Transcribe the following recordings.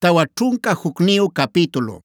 Tawa trunka hukniyu capítulo.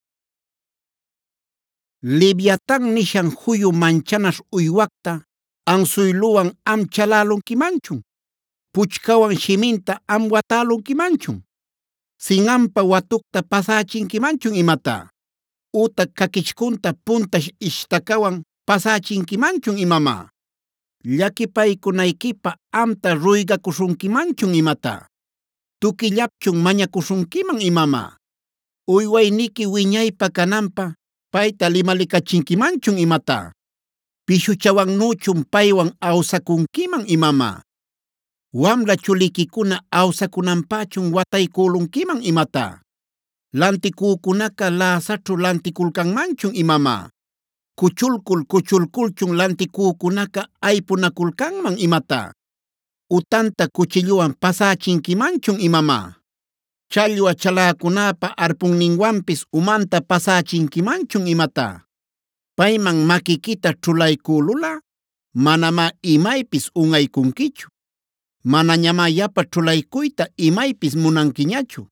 Leviatán nishan huyu manchanash uywakta ansuyluwan am chalalunkimanchun. Puchkawan shiminta am watalunkimanchun. Sinampa watukta pasachinkimanchun imata. Uta kakichkunta puntash ishtakawan pasachinkimanchun imama. Llakipaykunaykipa amta ruygakushunkimanchun imata. Tukillapchun mañakushunkiman imama. Uywayniki wiñaypa kananpa payta limalikachinkimanchun imata. Pishuchawannuchun paywan awsakunkiman imama. Wamla chulikikuna awsakunanpachun wataykulunkiman imata. Lantikukunaka lasachu lantikulkanmanchun imama. Kuchulkulchun lantikukunaka aypunakulkanman imata. Utanta kuchilluwan pasachinkimanchun imama. Challwa chalakunapa arpunninwanpis umanta pasachinkimanchun imata. Payman makikita chulaykulula manama imaypis unaykunkichu. Manañama yapa chulaykuyta imaypis munankiñachu.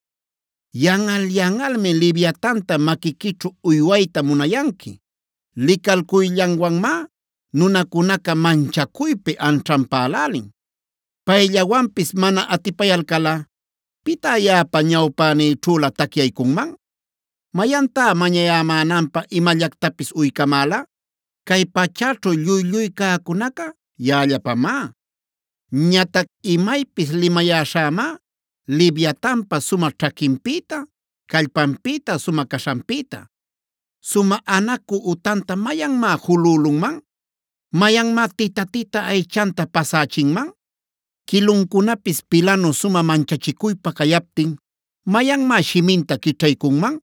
Yanalmi Leviatanta makikichu uywayta munayanki. Likalkuyllanwanma nunakunaka manchakuypi antranpalalin. Payllawanpis mana atipayalkala, pita yapa ñawpanichula takyaykunman? Mayanta mañayamänanpa imallactapis uykamala? Kay pachachu lluy kaakunaka yallapamá. Ñatak imaypis limayashama Leviatanpa suma ch'akinpita, kallpanpita suma kashanpita. Suma anaku utanta mayanma hululunman? Mayanma tita aychanta pasachinman? Kilunkunapis pilano suma manchachikuypa kayaptin, mayanma shiminta kichaykunman?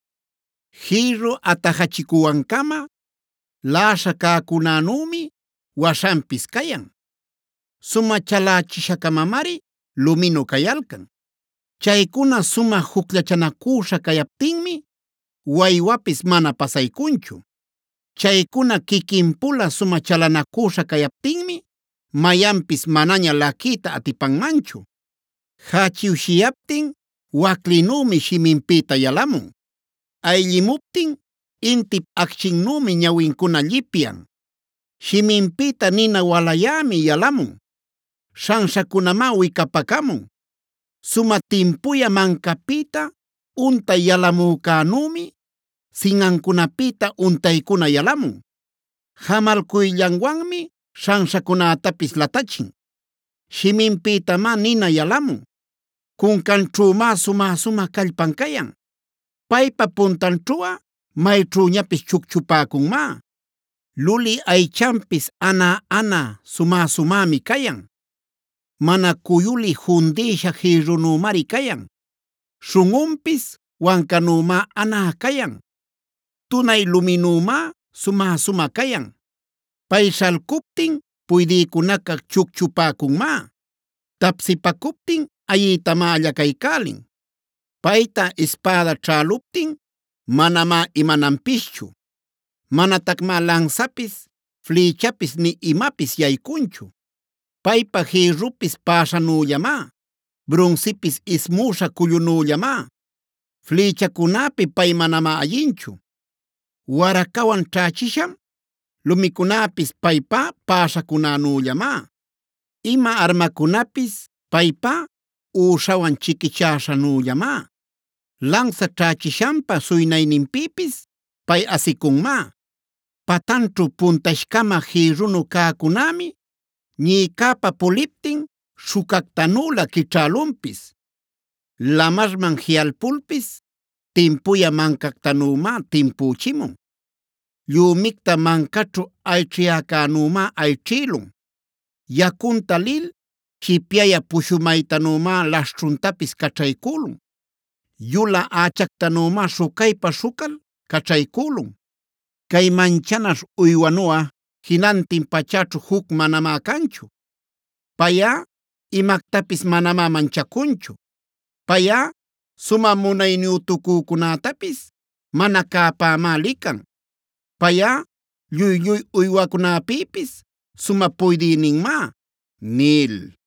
Jirru atajachikuwankama, lasha kaakunanumi washanpis kayan. Suma chalachishakamamari lumino kayalkan. Chaykuna suma juklachanakusha kayaptinmi, waywapis mana pasaykunchu. Chaykuna kikinpula suma chalanakusha kayaptinmi, mayanpis manaña lakita atipanmanchu. Hachiwshiyaptin waklinumi shiminpita yalamun. Ayllimuptin intip akchinnumi ñawinkuna llipyan. Shiminpita nina walayami yalamun. Shanshakunama wikapakamun. Suma timpuya mankapita untay yalamukanumi, sinankunapita untaykuna yalamun. Hamalkuyllanwanmi shanshakunatapis latachin. Shiminpitama nina yalamun. Kunkanchuma suma kallpan kayan. Paypa puntanchuwa maych'uñapis chukchupakunma. Luli aychampis ana sumami kayan. Mana kuyuli hundisha jirrunumari kayan. Shungunpis wankanuma ana kayan. Tunay luminuma suma kayan. Pay shalkuptin puydïkunaka chukchupakunma. Tapsipakuptin ayitama allakaykalin. Payta espada chäluptin manama imananpischu. Manatakma lansapis, flechapis ni imapis yaykunchu. Paypa jirrupis pashanullama. Bronzipis ismusha kuyunullama. Flechakunapi pay manama allinchu. Warakawan chachisham, lumikunapis paypa pashakunanullama. Ima armakunapis paypa ushawan chikichashanullama. Lanza chachishampa suynayninpipis pay asikunma. Patanchu puntashkama jirrunu kaakunami ñikapa puliptin shukaktanula kichälunpis. Lamarman hialpulpis timpuya mankaktanuma timpuchimun. Llumikta mankachu aychiyakanuma aychilun. Yakunta lil chipyaya pushumaytanuma lashchuntapis kachaykulun. Yula achaktanuma shukaypa shukal kachaykulun. Kay manchanash uywanuwa hinantin pachachu huk manama kanchu. Paya imaktapis manama manchakunchu. Paya suma munayniyutukukunatapis mana kapamalikan. Paya lluy uywakunapipis suma puydïninma nil.